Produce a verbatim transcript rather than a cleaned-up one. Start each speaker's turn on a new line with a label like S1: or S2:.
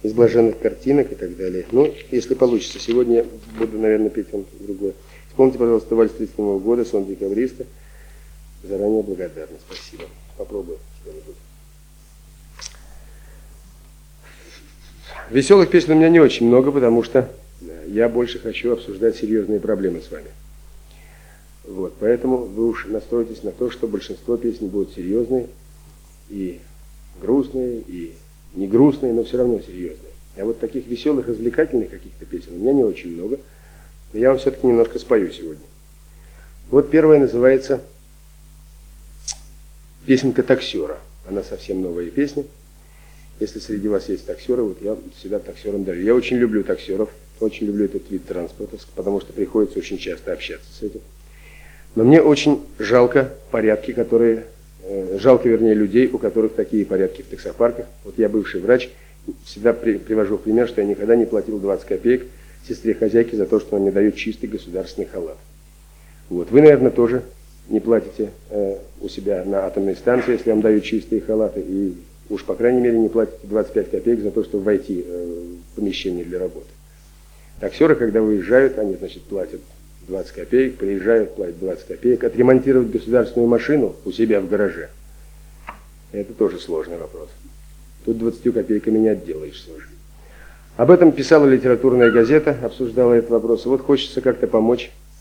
S1: из блаженных картинок и так далее. Ну, если получится, сегодня буду, наверное, петь вам другое. Вспомните, пожалуйста, вальс тридцать седьмого года, сон декабриста. Заранее благодарна. Спасибо. Попробую что-нибудь. Веселых песен у меня не очень много, потому что я больше хочу обсуждать серьезные проблемы с вами. Вот, поэтому вы уж настройтесь на то, что большинство песен будут серьезные и грустные, и не грустные, но все равно серьезные. А вот таких веселых, развлекательных каких-то песен у меня не очень много. Но я вам все-таки немножко спою сегодня. Вот первая называется «Песенка таксера». Она совсем новая песня. Если среди вас есть таксеры, вот я всегда таксерам даю. Я очень люблю таксеров, очень люблю этот вид транспорта, потому что приходится очень часто общаться с этим. Но мне очень жалко порядки, которые... Э, жалко, вернее, людей, у которых такие порядки в таксопарках. Вот я бывший врач, всегда при, привожу в пример, что я никогда не платил двадцать копеек сестре-хозяйке за то, что она мне дает чистый государственный халат. Вот. Вы, наверное, тоже не платите э, у себя на атомной станции, если вам дают чистые халаты, и уж, по крайней мере, не платите двадцать пять копеек за то, чтобы войти э, в помещение для работы. Таксеры, когда выезжают, они, значит, платят двадцать копеек, приезжают, платят двадцать копеек. Отремонтировать государственную машину у себя в гараже — это тоже сложный вопрос. Тут двадцатью копейками не отделаешься уже. Об этом писала литературная газета, обсуждала этот вопрос. Вот хочется как-то помочь